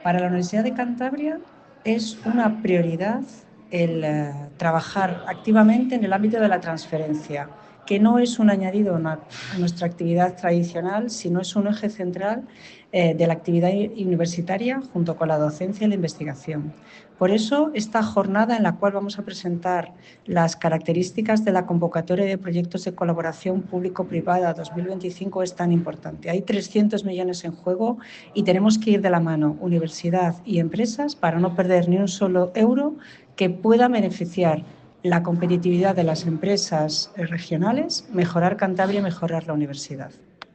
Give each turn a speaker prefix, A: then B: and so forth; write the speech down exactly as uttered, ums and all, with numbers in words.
A: Para la Universidad de Cantabria es una prioridad el eh, trabajar activamente en el ámbito de la transferencia, que no es un añadido a nuestra actividad tradicional, sino es un eje central eh, de la actividad universitaria junto con la docencia y la investigación. Por eso, esta jornada en la cual vamos a presentar las características de la convocatoria de proyectos de colaboración público-privada dos mil veinticinco es tan importante. Hay trescientos millones en juego y tenemos que ir de la mano universidad y empresas para no perder ni un solo euro que pueda beneficiar la competitividad de las empresas regionales, mejorar Cantabria y mejorar la universidad.